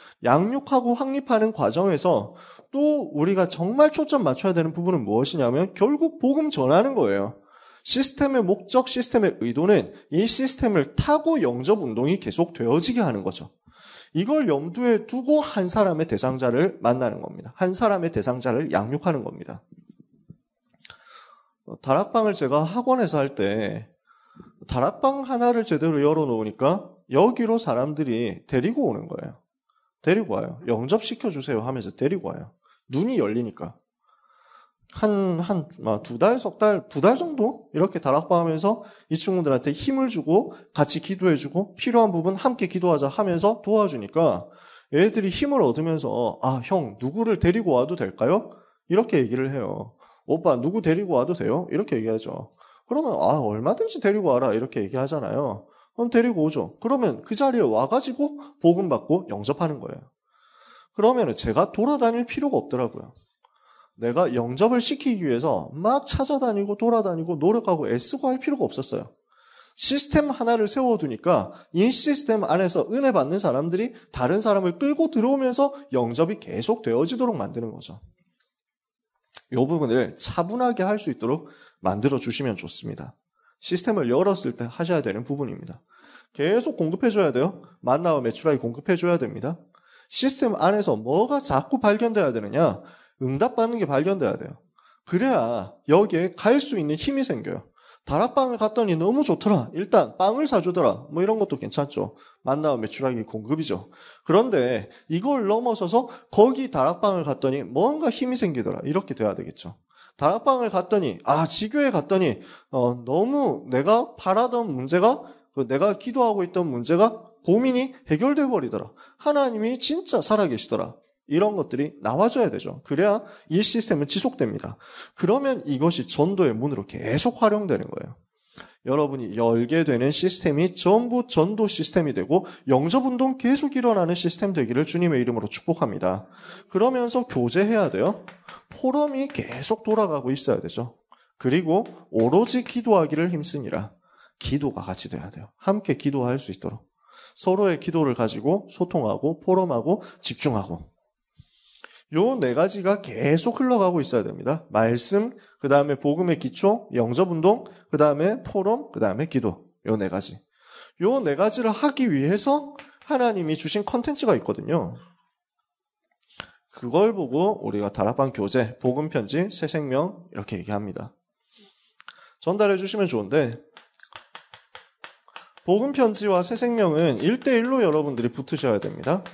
A: 양육하고 확립하는 과정에서 또 우리가 정말 초점 맞춰야 되는 부분은 무엇이냐면 결국 복음 전하는 거예요. 시스템의 목적, 시스템의 의도는 이 시스템을 타고 영접 운동이 계속 되어지게 하는 거죠. 이걸 염두에 두고 한 사람의 대상자를 만나는 겁니다. 한 사람의 대상자를 양육하는 겁니다. 다락방을 제가 학원에서 할 때 다락방 하나를 제대로 열어놓으니까 여기로 사람들이 데리고 오는 거예요. 데리고 와요. 영접시켜주세요 하면서 데리고 와요. 눈이 열리니까. 한, 한, 두 달, 석 달, 두 달 정도? 이렇게 다락방 하면서 이 친구들한테 힘을 주고 같이 기도해주고 필요한 부분 함께 기도하자 하면서 도와주니까 얘들이 힘을 얻으면서 아, 형, 누구를 데리고 와도 될까요? 이렇게 얘기를 해요. 오빠, 누구 데리고 와도 돼요? 이렇게 얘기하죠. 그러면 아, 얼마든지 데리고 와라. 이렇게 얘기하잖아요. 그럼 데리고 오죠. 그러면 그 자리에 와가지고 복음 받고 영접하는 거예요. 그러면 제가 돌아다닐 필요가 없더라고요. 내가 영접을 시키기 위해서 막 찾아다니고 돌아다니고 노력하고 애쓰고 할 필요가 없었어요. 시스템 하나를 세워두니까 이 시스템 안에서 은혜 받는 사람들이 다른 사람을 끌고 들어오면서 영접이 계속 되어지도록 만드는 거죠. 이 부분을 차분하게 할 수 있도록 만들어주시면 좋습니다. 시스템을 열었을 때 하셔야 되는 부분입니다. 계속 공급해줘야 돼요. 만나와 매출하기 공급해줘야 됩니다. 시스템 안에서 뭐가 자꾸 발견돼야 되느냐? 응답받는 게 발견돼야 돼요. 그래야 여기에 갈 수 있는 힘이 생겨요. 다락방을 갔더니 너무 좋더라. 일단 빵을 사주더라. 뭐 이런 것도 괜찮죠. 만나와 매출하기 공급이죠. 그런데 이걸 넘어서서 거기 다락방을 갔더니 뭔가 힘이 생기더라. 이렇게 돼야 되겠죠. 다락방을 갔더니 아 지교에 갔더니 어, 너무 내가 바라던 문제가 내가 기도하고 있던 문제가 고민이 해결돼 버리더라. 하나님이 진짜 살아계시더라. 이런 것들이 나와줘야 되죠. 그래야 이 시스템은 지속됩니다. 그러면 이것이 전도의 문으로 계속 활용되는 거예요. 여러분이 열게 되는 시스템이 전부 전도 시스템이 되고 영접운동 계속 일어나는 시스템 되기를 주님의 이름으로 축복합니다. 그러면서 교제해야 돼요. 포럼이 계속 돌아가고 있어야 되죠. 그리고 오로지 기도하기를 힘쓰니라. 기도가 같이 돼야 돼요. 함께 기도할 수 있도록. 서로의 기도를 가지고 소통하고 포럼하고 집중하고. 요 네 가지가 계속 흘러가고 있어야 됩니다. 말씀, 그 다음에 복음의 기초, 영접운동, 그 다음에 포럼, 그 다음에 기도. 요 네 가지. 요 네 가지를 하기 위해서 하나님이 주신 컨텐츠가 있거든요. 그걸 보고 우리가 다락방 교재, 복음 편지, 새 생명 이렇게 얘기합니다. 전달해 주시면 좋은데 복음 편지와 새 생명은 일 대일로 여러분들이 붙으셔야 됩니다.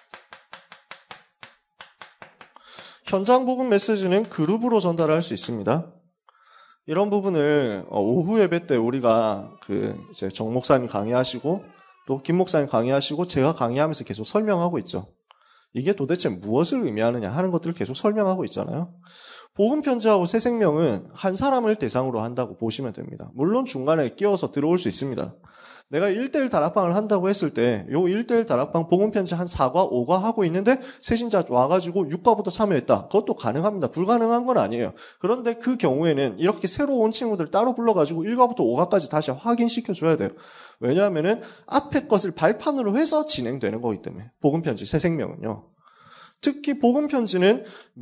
A: 현장 복음 메시지는 그룹으로 전달할 수 있습니다. 이런 부분을 오후 예배 때 우리가 그 이제 정 목사님 강의하시고 또 김 목사님 강의하시고 제가 강의하면서 계속 설명하고 있죠. 이게 도대체 무엇을 의미하느냐 하는 것들을 계속 설명하고 있잖아요. 복음 편지하고 새 생명은 한 사람을 대상으로 한다고 보시면 됩니다. 물론 중간에 끼어서 들어올 수 있습니다. 내가 일 대일 다락방을 한다고 했을 때 요 일 대일 다락방 복음 편지 한 사 과 오 과 하고 있는데 새신자 와가지고 육 과부터 참여했다. 그것도 가능합니다. 불가능한 건 아니에요. 그런데 그 경우에는 이렇게 새로 온 친구들 따로 불러가지고 일 과부터 오 과까지 다시 확인시켜줘야 돼요. 왜냐하면은 앞에 것을 발판으로 해서 진행되는 거기 때문에 복음 편지 새 생명은요. 특히 복음 편지는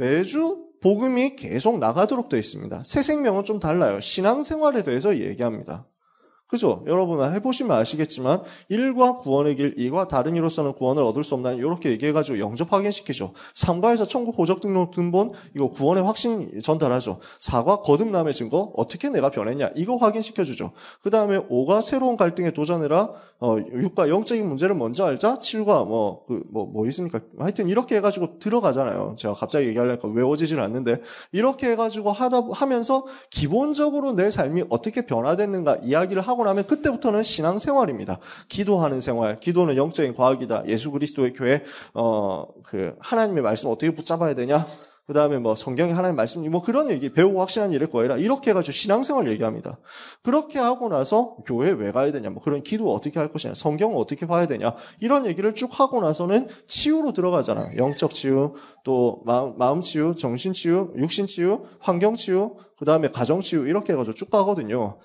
A: 매주 복음이 계속 나가도록 되어 있습니다. 새 생명은 좀 달라요. 신앙생활에 대해서 얘기합니다. 그죠? 여러분 해보시면 아시겠지만 일과 구원의 길, 이과 다른 이로서는 구원을 얻을 수 없나요? 이렇게 얘기해가지고 영접 확인시키죠. 삼 과에서 천국 호적 등록 등본 이거 구원의 확신 전달하죠. 사 과 거듭남의 증거 어떻게 내가 변했냐 이거 확인시켜주죠. 그 다음에 오 과 새로운 갈등에 도전해라. 어, 육 과 영적인 문제를 먼저 알자. 칠 과 뭐, 그, 뭐, 뭐 있습니까? 하여튼 이렇게 해가지고 들어가잖아요. 제가 갑자기 얘기하려니까 외워지질 않는데 이렇게 해가지고 하다 하면서 기본적으로 내 삶이 어떻게 변화됐는가 이야기를 하고 나면 그때부터는 신앙생활입니다. 기도하는 생활, 기도는 영적인 과학이다. 예수 그리스도의 교회, 어, 그 하나님의 말씀 어떻게 붙잡아야 되냐? 그 다음에 뭐 성경에 하나님 말씀, 뭐 그런 얘기, 배우고 확신한 일을 구해라. 이렇게 해가지고 신앙생활 얘기합니다. 그렇게 하고 나서 교회 왜 가야 되냐, 뭐 그런 기도 어떻게 할 것이냐, 성경을 어떻게 봐야 되냐, 이런 얘기를 쭉 하고 나서는 치유로 들어가잖아요. 영적 치유, 또 마음, 마음 치유, 정신 치유, 육신 치유, 환경 치유, 그 다음에 가정 치유, 이렇게 해가지고 쭉 가거든요.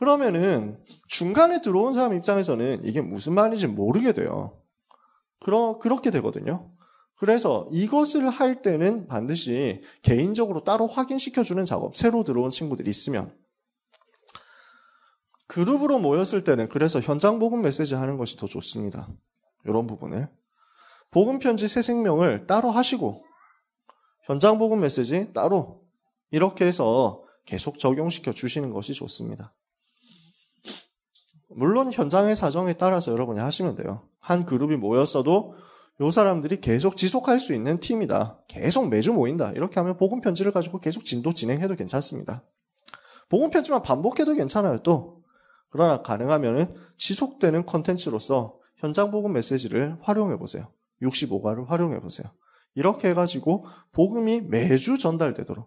A: 그러면은 중간에 들어온 사람 입장에서는 이게 무슨 말인지 모르게 돼요. 그러, 그렇게 되거든요. 그래서 이것을 할 때는 반드시 개인적으로 따로 확인시켜주는 작업, 새로 들어온 친구들이 있으면. 그룹으로 모였을 때는 그래서 현장 복음 메시지 하는 것이 더 좋습니다. 이런 부분을. 복음 편지 새 생명을 따로 하시고 현장 복음 메시지 따로 이렇게 해서 계속 적용시켜 주시는 것이 좋습니다. 물론 현장의 사정에 따라서 여러분이 하시면 돼요. 한 그룹이 모였어도 요 사람들이 계속 지속할 수 있는 팀이다. 계속 매주 모인다. 이렇게 하면 복음 편지를 가지고 계속 진도 진행해도 괜찮습니다. 복음 편지만 반복해도 괜찮아요, 또. 그러나 가능하면 지속되는 컨텐츠로서 현장 복음 메시지를 활용해 보세요. 육십오 가를 활용해 보세요. 이렇게 해가지고 복음이 매주 전달되도록.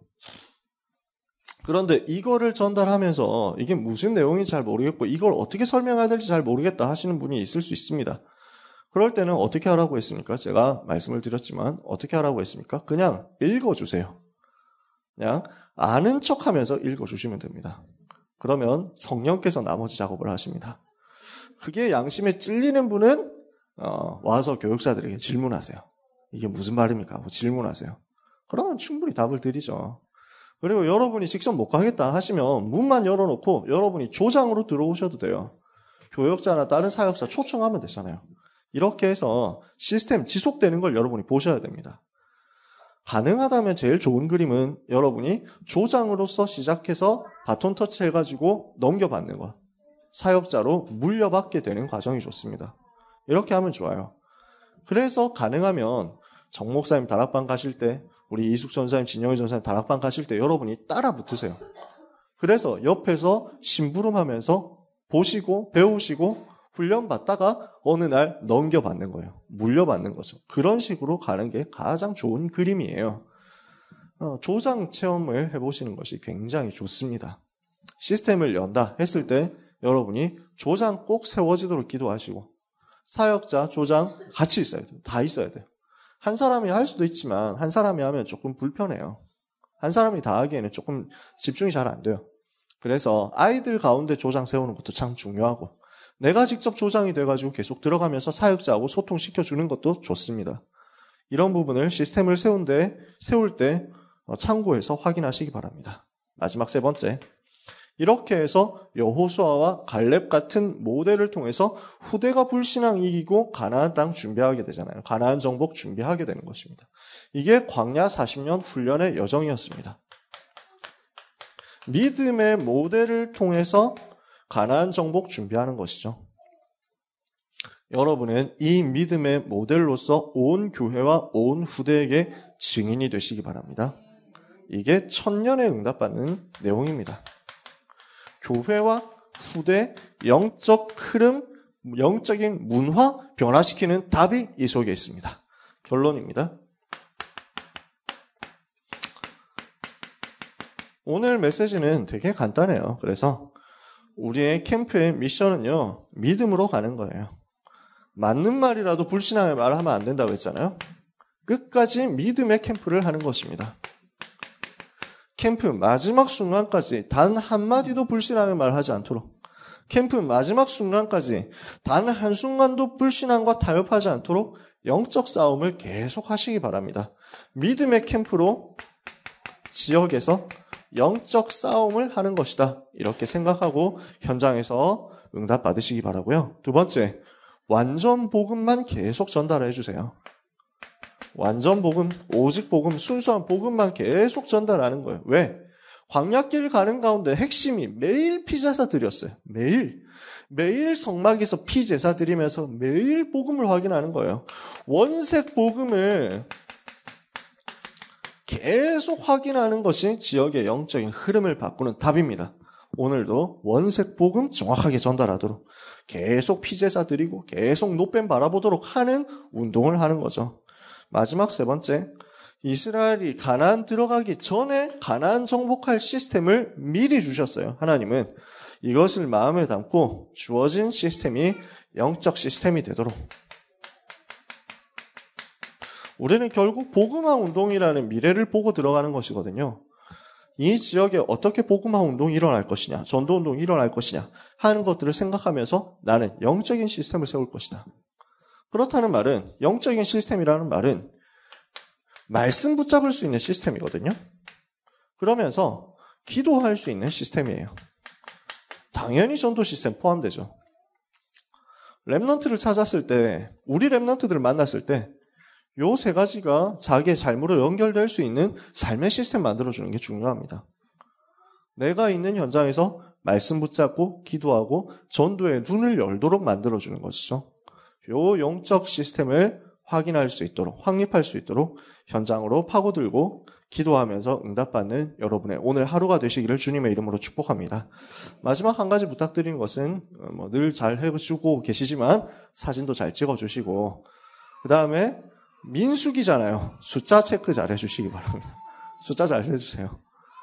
A: 그런데 이거를 전달하면서 이게 무슨 내용인지 잘 모르겠고 이걸 어떻게 설명해야 될지 잘 모르겠다 하시는 분이 있을 수 있습니다. 그럴 때는 어떻게 하라고 했습니까? 제가 말씀을 드렸지만 어떻게 하라고 했습니까? 그냥 읽어주세요. 그냥 아는 척하면서 읽어주시면 됩니다. 그러면 성령께서 나머지 작업을 하십니다. 그게 양심에 찔리는 분은 어, 와서 교육자들에게 질문하세요. 이게 무슨 말입니까? 하고 질문하세요. 그러면 충분히 답을 드리죠. 그리고 여러분이 직접 못 가겠다 하시면 문만 열어놓고 여러분이 조장으로 들어오셔도 돼요. 교역자나 다른 사역자 초청하면 되잖아요. 이렇게 해서 시스템 지속되는 걸 여러분이 보셔야 됩니다. 가능하다면 제일 좋은 그림은 여러분이 조장으로서 시작해서 바톤 터치 해가지고 넘겨받는 것. 사역자로 물려받게 되는 과정이 좋습니다. 이렇게 하면 좋아요. 그래서 가능하면 정 목사님 다락방 가실 때 우리 이숙 전사님, 진영희 전사님 다락방 가실 때 여러분이 따라 붙으세요. 그래서 옆에서 심부름하면서 보시고 배우시고 훈련받다가 어느 날 넘겨받는 거예요. 물려받는 거죠. 그런 식으로 가는 게 가장 좋은 그림이에요. 어, 조장 체험을 해보시는 것이 굉장히 좋습니다. 시스템을 연다 했을 때 여러분이 조장 꼭 세워지도록 기도하시고 사역자, 조장 같이 있어야 돼요. 다 있어야 돼요. 한 사람이 할 수도 있지만 한 사람이 하면 조금 불편해요. 한 사람이 다 하기에는 조금 집중이 잘 안 돼요. 그래서 아이들 가운데 조장 세우는 것도 참 중요하고 내가 직접 조장이 돼가지고 계속 들어가면서 사역자하고 소통시켜주는 것도 좋습니다. 이런 부분을 시스템을 세운데, 세울 때 참고해서 확인하시기 바랍니다. 마지막 세 번째. 이렇게 해서 여호수아와 갈렙 같은 모델을 통해서 후대가 불신앙 이기고 가나안 땅 준비하게 되잖아요. 가나안 정복 준비하게 되는 것입니다. 이게 광야 사십 년 훈련의 여정이었습니다. 믿음의 모델을 통해서 가나안 정복 준비하는 것이죠. 여러분은 이 믿음의 모델로서 온 교회와 온 후대에게 증인이 되시기 바랍니다. 이게 천년에 응답받는 내용입니다. 교회와 후대, 영적 흐름, 영적인 문화 변화시키는 답이 이 속에 있습니다. 결론입니다. 오늘 메시지는 되게 간단해요. 그래서 우리의 캠프의 미션은요, 믿음으로 가는 거예요. 맞는 말이라도 불신앙의 말을 하면 안 된다고 했잖아요. 끝까지 믿음의 캠프를 하는 것입니다. 캠프 마지막 순간까지 단 한마디도 불신앙의 말을 하지 않도록, 캠프 마지막 순간까지 단 한순간도 불신앙과 타협하지 않도록 영적 싸움을 계속 하시기 바랍니다. 믿음의 캠프로 지역에서 영적 싸움을 하는 것이다. 이렇게 생각하고 현장에서 응답 받으시기 바라고요. 두 번째, 완전 복음만 계속 전달해 주세요. 완전 복음, 오직 복음, 순수한 복음만 계속 전달하는 거예요. 왜? 광야길 가는 가운데 핵심이 매일 피제사 드렸어요. 매일. 매일 성막에서 피제사 드리면서 매일 복음을 확인하는 거예요. 원색 복음을 계속 확인하는 것이 지역의 영적인 흐름을 바꾸는 답입니다. 오늘도 원색 복음 정확하게 전달하도록 계속 피제사 드리고 계속 노뱀 바라보도록 하는 운동을 하는 거죠. 마지막 세 번째, 이스라엘이 가나안 들어가기 전에 가나안 정복할 시스템을 미리 주셨어요. 하나님은 이것을 마음에 담고 주어진 시스템이 영적 시스템이 되도록. 우리는 결국 복음화 운동이라는 미래를 보고 들어가는 것이거든요. 이 지역에 어떻게 복음화 운동이 일어날 것이냐, 전도 운동이 일어날 것이냐 하는 것들을 생각하면서 나는 영적인 시스템을 세울 것이다. 그렇다는 말은, 영적인 시스템이라는 말은 말씀 붙잡을 수 있는 시스템이거든요. 그러면서 기도할 수 있는 시스템이에요. 당연히 전도 시스템 포함되죠. 랩넌트를 찾았을 때, 우리 랩넌트들을 만났을 때 요 세 가지가 자기의 삶으로 연결될 수 있는 삶의 시스템 만들어주는 게 중요합니다. 내가 있는 현장에서 말씀 붙잡고 기도하고 전도의 눈을 열도록 만들어주는 것이죠. 요 영적 시스템을 확인할 수 있도록, 확립할 수 있도록 현장으로 파고들고 기도하면서 응답받는 여러분의 오늘 하루가 되시기를 주님의 이름으로 축복합니다. 마지막 한 가지 부탁드리는 것은 뭐 늘 잘 해주고 계시지만 사진도 잘 찍어주시고, 그 다음에 민수기잖아요. 숫자 체크 잘 해주시기 바랍니다. 숫자 잘 세주세요.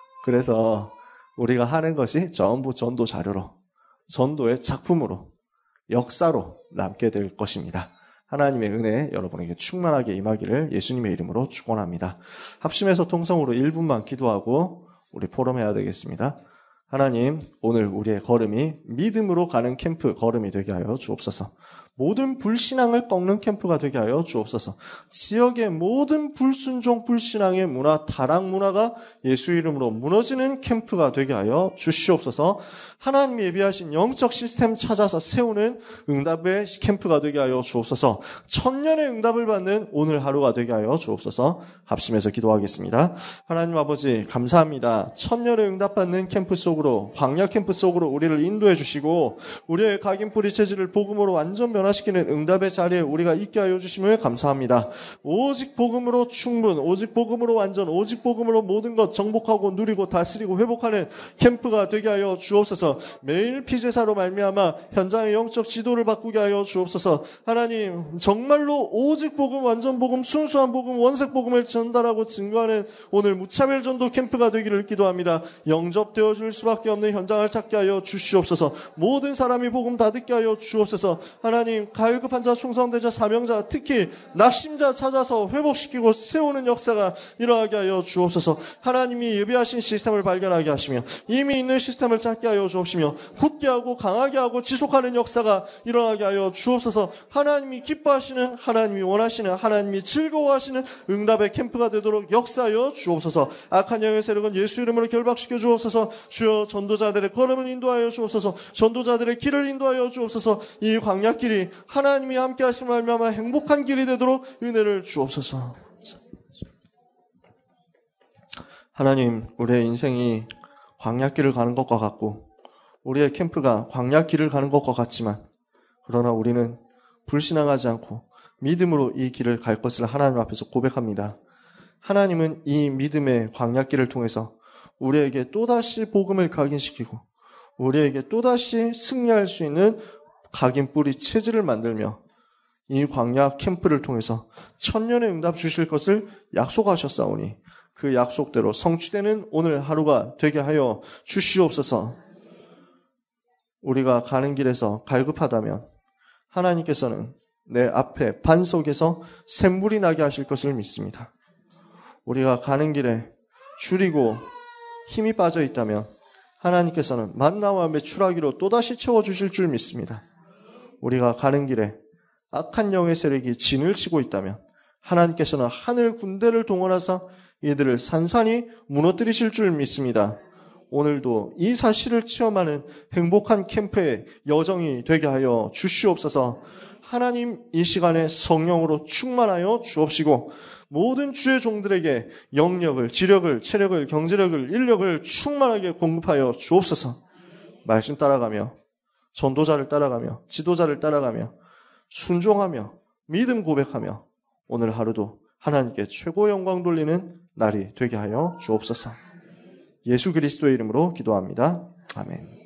A: 그래서 우리가 하는 것이 전부 전도 자료로, 전도의 작품으로, 역사로 남게 될 것입니다. 하나님의 은혜 여러분에게 충만하게 임하기를 예수님의 이름으로 축원합니다. 합심해서 통성으로 일 분만 기도하고 우리 포럼해야 되겠습니다. 하나님, 오늘 우리의 걸음이 믿음으로 가는 캠프 걸음이 되게 하여 주옵소서. 모든 불신앙을 꺾는 캠프가 되게 하여 주옵소서. 지역의 모든 불순종, 불신앙의 문화, 타락 문화가 예수 이름으로 무너지는 캠프가 되게 하여 주시옵소서. 하나님이 예비하신 영적 시스템 찾아서 세우는 응답의 캠프가 되게 하여 주옵소서. 천년의 응답을 받는 오늘 하루가 되게 하여 주옵소서. 합심해서 기도하겠습니다. 하나님 아버지 감사합니다. 천년의 응답받는 캠프 속으로, 광야 캠프 속으로 우리를 인도해 주시고 우리의 각인 뿌리 체질을 복음으로 완전 변화시키는 응답의 자리에 우리가 있게 하여 주심을 감사합니다. 오직 복음으로 충분, 오직 복음으로 완전, 오직 복음으로 모든 것 정복하고 누리고 다스리고 회복하는 캠프가 되게 하여 주옵소서. 매일 피제사로 말미암아 현장의 영적 지도를 바꾸게 하여 주옵소서. 하나님, 정말로 오직 복음, 완전 복음, 순수한 복음, 원색 복음을 전달하고 증거하는 오늘 무차별 전도 캠프가 되기를 기도합니다. 영접되어 줄 수밖에 없는 현장을 찾게 하여 주시옵소서. 모든 사람이 복음 다 듣게 하여 주옵소서. 하나님, 갈급한 자, 충성된 자, 사명자, 특히 낙심자 찾아서 회복시키고 세우는 역사가 일어나게 하여 주옵소서. 하나님이 예비하신 시스템을 발견하게 하시며 이미 있는 시스템을 찾게 하여 주옵소서. 굳게 하고 강하게 하고 지속하는 역사가 일어나게 하여 주옵소서. 하나님이 기뻐하시는, 하나님이 원하시는, 하나님이 즐거워하시는 응답의 캠프가 되도록 역사하여 주옵소서. 악한 영의 세력은 예수 이름으로 결박시켜 주옵소서. 주여, 전도자들의 걸음을 인도하여 주옵소서. 전도자들의 길을 인도하여 주옵소서. 이 광야길이 하나님이 함께 하심을 말미암아 행복한 길이 되도록 은혜를 주옵소서. 하나님, 우리의 인생이 광야길을 가는 것과 같고 우리의 캠프가 광야길을 가는 것과 같지만, 그러나 우리는 불신앙하지 않고 믿음으로 이 길을 갈 것을 하나님 앞에서 고백합니다. 하나님은 이 믿음의 광야길을 통해서 우리에게 또다시 복음을 각인시키고 우리에게 또다시 승리할 수 있는 각인 뿌리 체질을 만들며 이 광야 캠프를 통해서 천년의 응답 주실 것을 약속하셨사오니 그 약속대로 성취되는 오늘 하루가 되게 하여 주시옵소서. 우리가 가는 길에서 갈급하다면 하나님께서는 내 앞에 반석에서 샘물이 나게 하실 것을 믿습니다. 우리가 가는 길에 줄이고 힘이 빠져 있다면 하나님께서는 만나와 메추라기로 또다시 채워주실 줄 믿습니다. 우리가 가는 길에 악한 영의 세력이 진을 치고 있다면 하나님께서는 하늘 군대를 동원하사 이들을 산산히 무너뜨리실 줄 믿습니다. 오늘도 이 사실을 체험하는 행복한 캠프의 여정이 되게 하여 주시옵소서. 하나님, 이 시간에 성령으로 충만하여 주옵시고 모든 주의 종들에게 영력을, 지력을, 체력을, 경제력을, 인력을 충만하게 공급하여 주옵소서. 말씀 따라가며 전도자를 따라가며 지도자를 따라가며 순종하며 믿음 고백하며 오늘 하루도 하나님께 최고 영광 돌리는 날이 되게 하여 주옵소서. 예수 그리스도의 이름으로 기도합니다. 아멘.